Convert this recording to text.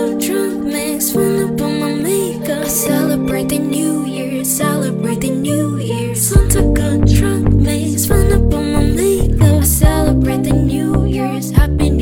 got drunk, mix fun up on my makeup. I celebrate the new year, celebrate the new year. Santa got drunk, mix fun up on my makeup. I celebrate the new year's happy